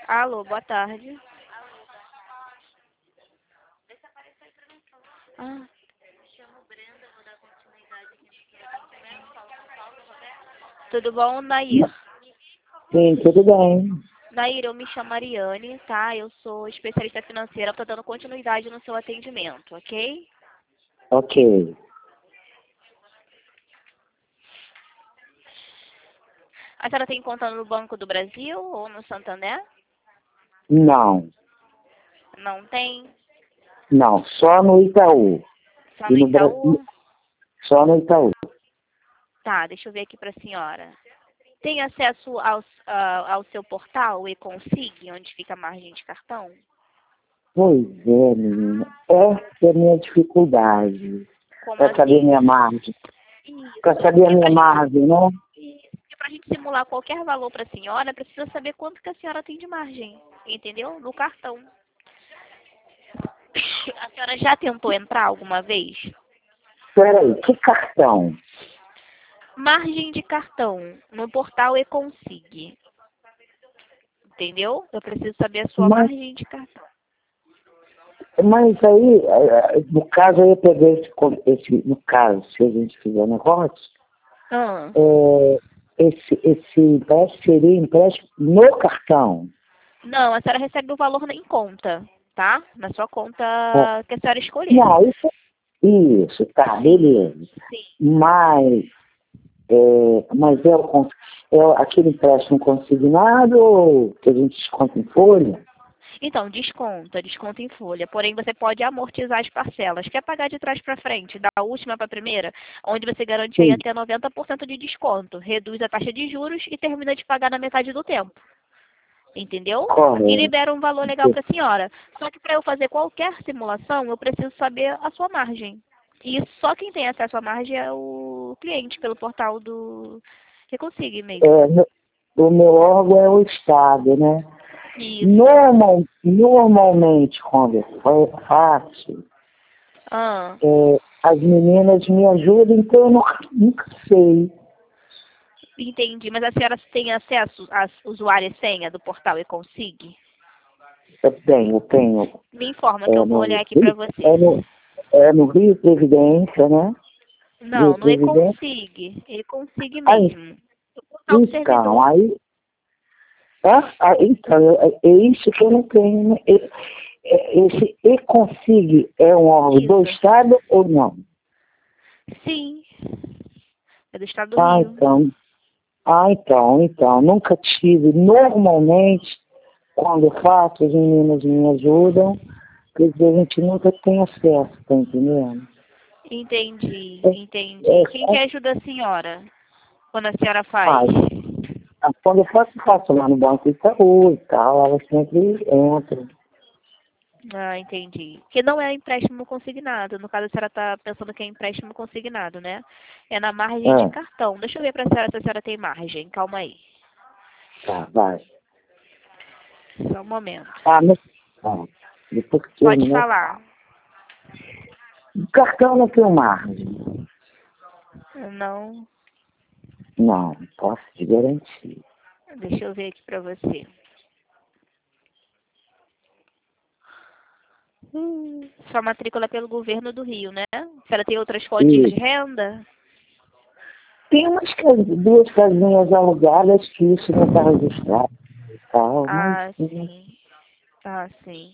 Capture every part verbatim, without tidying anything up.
Alô, boa tarde. Ah, tudo bom, Nair? Sim, tudo bem. Nair, eu me chamo Ariane, tá? Eu sou especialista financeira, tô dando continuidade no seu atendimento, ok? Ok. A senhora tem conta no Banco do Brasil ou no Santander? Não, Não tem? não, só no Itaú. Só E no no Brasil, Itaú? só no Itaú. Tá, deixa eu ver aqui pra senhora. Tem acesso ao, ah, ao seu portal e-consig, onde fica a margem de cartão? Pois é, menina. Essa é a minha dificuldade. Como Para saber assim? minha margem. Isso, Para saber a porque pra minha gente, margem, né? porque pra gente simular qualquer valor pra senhora, precisa saber quanto que a senhora tem de margem, entendeu? No cartão. A senhora já tentou entrar alguma vez? Peraí, que cartão? Margem de cartão no portal e-consig, entendeu? Eu preciso saber a sua Mas, margem de cartão. mas aí, eh, no caso, eu ia pegar esse, con- esse, no caso, se a gente fizer negócio, Ah, é, esse, esse empréstimo seria empréstimo no cartão. não, a senhora recebe o valor em conta, tá? Na sua conta É, que a senhora escolher. não, isso, isso, tá, Sim, beleza. sim. Mas, é, mas é, o, con- é aquele empréstimo consignado ou que a gente desconta em folha? Então, desconta, desconta em folha. Porém, você pode amortizar as parcelas. Quer pagar de trás para frente, da última para a primeira, onde você garante aí Sim, até noventa por cento de desconto. Reduz a taxa de juros e termina de pagar na metade do tempo. Entendeu? E correto. libera um valor legal para a senhora. Só que para eu fazer qualquer simulação, eu preciso saber a sua margem. E só quem tem acesso à margem é o cliente, pelo portal do Reconsigue mesmo. É, no- o meu órgão é o Estado, né? Isso. Normal, normalmente, quando eu faço, Ah. é, as meninas me ajudam, então eu nunca, nunca sei. Entendi, mas a senhora tem acesso às usuário e senha do portal e-consig? Eu tenho, eu tenho. Me informa que É eu vou no, olhar aqui para você. é no, é no Rio Previdência, né? Rio Não, no Previdência. e-consig, e-consig Aí, mesmo. O portal do então, servidor. aí, ah, ah, então, é, é isso que eu não tenho, né? E- é- Esse e-consig é um órgão do Isso. Estado ou não? Sim, é do estado do Ah, Rio. então, ah, então, então, nunca tive. Normalmente, quando eu faço, as meninas me ajudam, porque a gente nunca tem acesso, tá entendendo? Entendi, É, entendi. é Quem que só ajuda a senhora quando a senhora faz? faz. Ah, quando eu faço, faço lá no Banco Itaú e tal, ela sempre entra. Ah, entendi. Que não é empréstimo consignado. No caso, a senhora está pensando que é empréstimo consignado, né? É na margem de É, cartão. Deixa eu ver para a senhora se a senhora tem margem. Calma aí. tá, vai. Só um momento. Ah, mas, ah, depois que Pode terminar. falar. O cartão não tem margem. Não. Não, posso te garantir. Deixa eu ver aqui pra você. Hum, sua matrícula é pelo governo do Rio, né? Se ela tem outras fontes E de renda? tem umas cas- duas casinhas alugadas que isso não está registrado e tal, mas Ah, sim. sim. Ah, sim.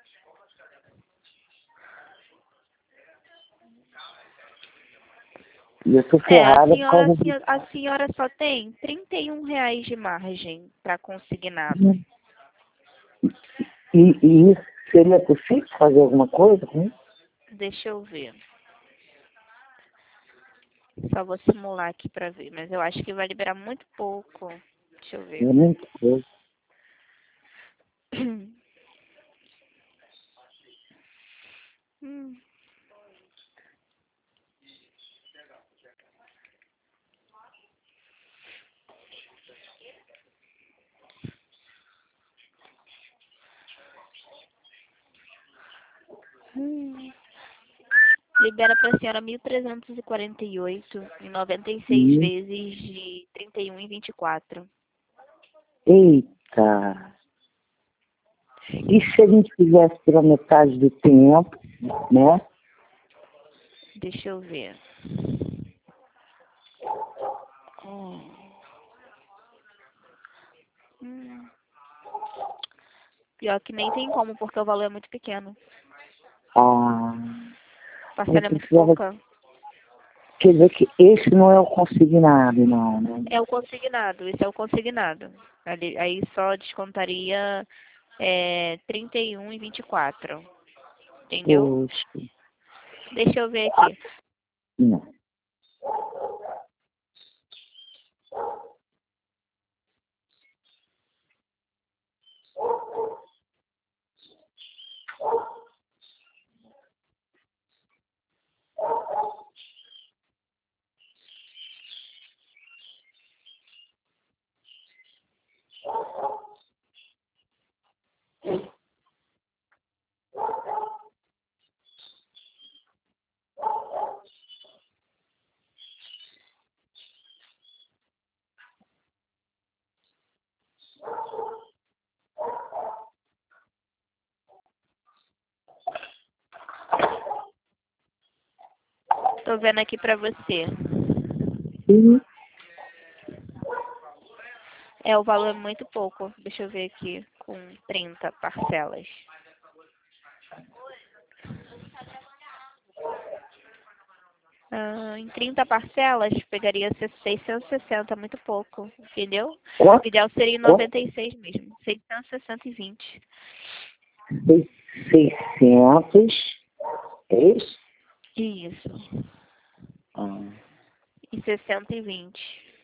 E eu tô É, a ferrada por senhora, causa a disso. senhora, a senhora só tem trinta e um reais de margem para consignado. E, e isso seria possível fazer alguma coisa com isso? Deixa eu ver. Só vou simular aqui pra ver, mas eu acho que vai liberar muito pouco. Deixa eu É ver. muita coisa. Hum. Hum. Libera para a senhora mil trezentos e quarenta e oito em noventa e seis E, vezes de trinta e um e vinte e quatro. eita! E se a gente fizesse pela metade do tempo, né? Deixa eu ver. Hum. Hum. Pior que nem tem como, porque o valor é muito pequeno. Ah, A parcela é muito precisava... pouca. Quer dizer que esse não é o consignado, não, né? É o consignado, esse é o consignado. Ali, aí só descontaria é, trinta e um e vinte e quatro. Entendeu? Poxa, Deixa eu ver aqui. não. Tô vendo aqui pra você. Sim. É, o valor é muito pouco. Deixa eu ver aqui. Com trinta parcelas. Ah, em trinta parcelas, pegaria seiscentos e sessenta, muito pouco, entendeu? O Quanto? ideal seria em Quanto? noventa e seis mesmo, seiscentos e sessenta e vinte. seiscentos. É isso? Isso, Ah, e sessenta e vinte.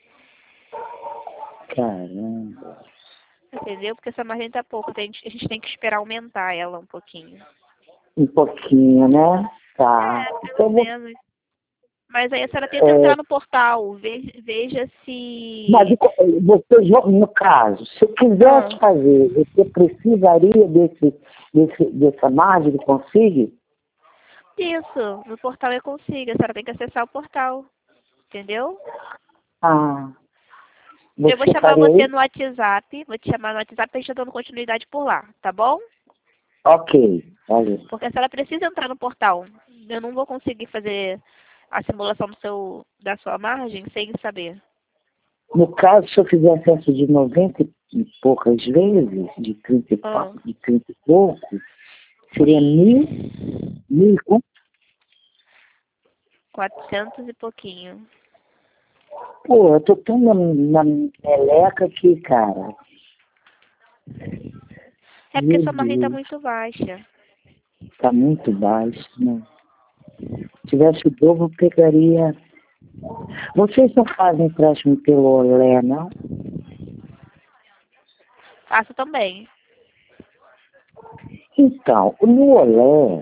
caramba. Entendeu? Porque essa margem tá pouco, a gente, a gente tem que esperar aumentar ela um pouquinho. Um pouquinho, né? Tá. É, pelo Então, vou- menos. Mas aí a senhora tenta é, entrar no portal, veja, veja mas se... e co- vocês vão, no caso, se eu Ah, quisesse fazer, você precisaria desse, desse, dessa margem de consigo? isso, no portal eu consigo, a senhora tem que acessar o portal, entendeu? Ah, Eu vou você chamar faria você isso? no WhatsApp, vou te chamar no WhatsApp pra gente dando continuidade por lá, tá bom? Ok, valeu. Porque a senhora precisa entrar no portal. Eu não vou conseguir fazer a simulação do seu, da sua margem sem saber. No caso, se eu fizesse essa de noventa e poucas vezes, de trinta e Ah, pa- de trinta e pouco, seria mil, sim. mil, e quanto? quatrocentos e pouquinho. Pô, eu tô tão na, na meleca aqui, cara. É porque Meu sua margem tá Deus, muito baixa. tá muito baixo, né? Se tivesse o dobro, eu pegaria. Vocês não fazem empréstimo pelo Olé, não? Faço também. Então, no Olé,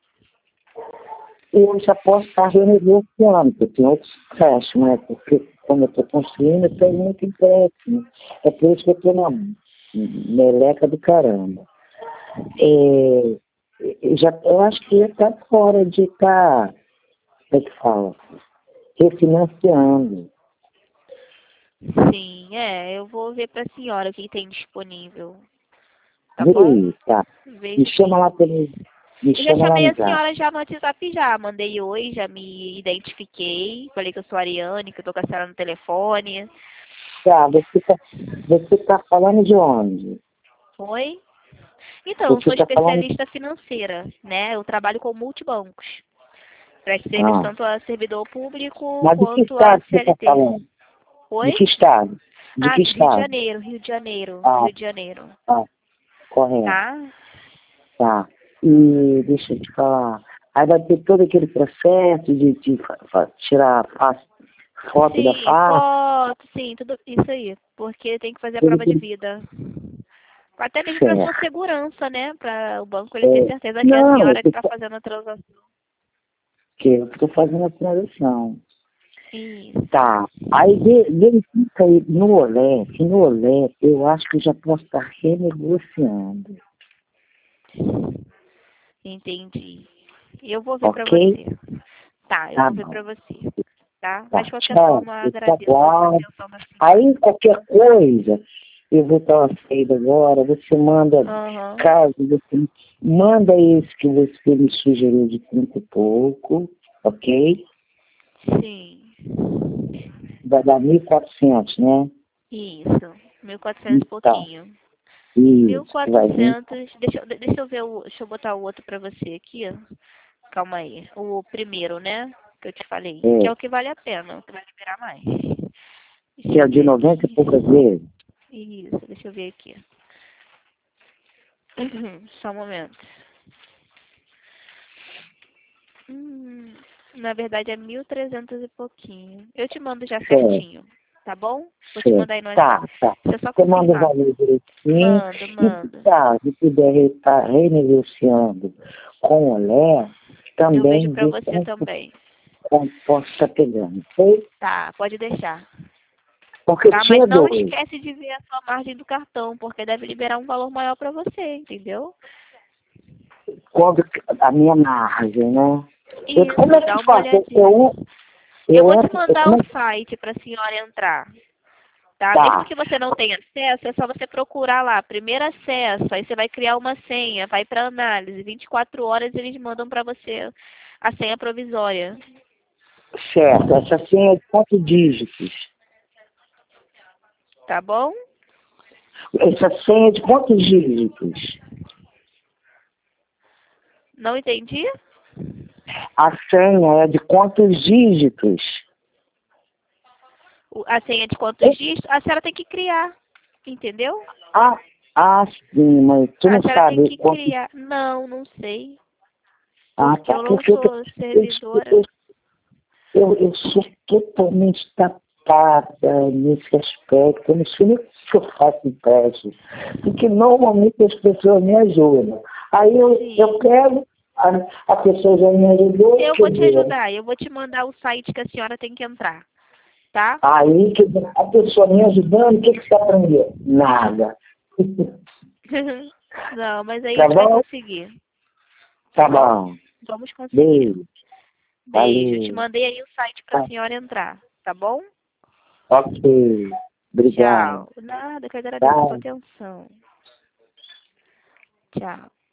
eu já posso estar renegociando, porque tem outros empréstimos, né? Porque como eu estou construindo, eu tenho muito empréstimo. É por isso que eu estou na meleca do caramba. É, eu, já, eu acho que já está fora de estar, tá, como é que fala? Refinanciando. Sim, é. Eu vou ver pra senhora o que tem disponível. Tá Vê bom? aí, tá. Me Vejo chama sim. lá pelo. Me Eu já chama lá chamei no a zap. senhora já no WhatsApp já. Mandei oi, já me identifiquei. Falei que eu sou a Ariane, que eu tô com a senhora no telefone. Tá, você tá, você tá falando de onde? Oi? Então, eu Você sou tá falando. especialista financeira, né? Eu trabalho com multibancos. Presto serviço Ah, tanto a servidor público mas de que quanto a estado você tá C L T. falando? De Oi? que estado? De Ah, que Rio de estado? Janeiro, Rio de Janeiro, Ah, Rio de Janeiro. ah, correto. Tá? Tá. E deixa eu te falar. Aí vai ter todo aquele processo de, de fa- fa- tirar a face, foto da Sim, face, foto, sim, tudo isso aí. Porque tem que fazer a tudo prova de aquilo vida. Até mesmo para sua certo. segurança, né? Para o banco ele ter É, certeza que é a não, eu senhora que tô, está fa- fazendo a transação. que eu estou fazendo a transação. Isso. Tá. Aí ve- verifica aí no Olé, que no Olé eu acho que eu já posso estar renegociando. Entendi. Eu vou ver pra Ok? você. Tá, eu Tá vou ver bom. pra você. Tá? Mas Tá, de qualquer tchau. forma, Eu te agradeço a aguardo. atenção da senhora. Aí qualquer coisa, eu vou dar uma saída agora, você manda, Uhum. caso você manda esse que você me sugeriu de trinta e pouco, ok? Sim. Vai dar mil e quatrocentos, né? Isso. Mil e quatrocentos e Então, pouquinho. Mil isso, que vai vir. quatrocentos. Deixa, eu- deixa eu ver o. Deixa eu botar o outro pra você aqui, ó. Calma aí. O primeiro, né? Que eu te falei. Que É, é o que vale a pena, o que vai liberar mais. Deixa que é eu de ver noventa e aqui. poucas vezes. Isso, deixa eu ver aqui. Só um momento. Hum, na verdade é mil e trezentos e pouquinho. Eu te mando já Certo, certinho, tá bom? Vou te certo. mandar aí no WhatsApp. Tá, tá. Deixa eu só Você manda o confirmar. valor direitinho. Mando, E se mando. caso puder estar renegociando com o Lé, Eu vejo também pra vê você como também. como posso estar pegando. Foi? Tá, pode deixar. Porque eu Tá, mas tinha não dois. esquece de ver a sua margem do cartão, porque deve liberar um valor maior pra você, entendeu? Quando a minha margem, né? Eu, como Isso, é que dá eu uma faço? Eu, olhadinha. eu, Eu eu vou te entro. Eu, mandar como o é que site pra senhora entrar. Tá? Mesmo tá? que você não tenha acesso, é só você procurar lá, primeiro acesso, aí você vai criar uma senha, vai para análise, vinte e quatro horas eles mandam para você a senha provisória, Certo. Essa senha é de quantos dígitos? tá bom? Essa senha é de quantos dígitos? Não entendi? A senha é de quantos dígitos? O- A senha de quantos dias? A senhora tem que criar, entendeu? Ah, ah, sim, mas tu A não senhora tem sabe que quanto. criar. Não, não sei, Ah, porque tá, eu não porque eu, tô- sou eu, servidora. eu, eu, eu sou totalmente tapada nesse aspecto. Eu não sei nem o que eu faço em teste. Porque normalmente as pessoas me ajudam. Aí eu, eu Sim. quero, a, a pessoa já me ajudou, Eu quer vou te dizer, ajudar, eu vou te mandar o site que a senhora tem que entrar, tá? aí quer dizer, a pessoa me ajudando, o que, que você aprendeu? Nada. Não, mas aí a Tá gente vai bom? conseguir, tá Tá bom? bom. Vamos conseguir. Beijo. Beijo. Te Valeu. mandei aí o site para a Tá. senhora entrar, tá bom? Ok. Obrigado. Tchau. Nada, que eu agradeço a sua Tchau. atenção. Tchau.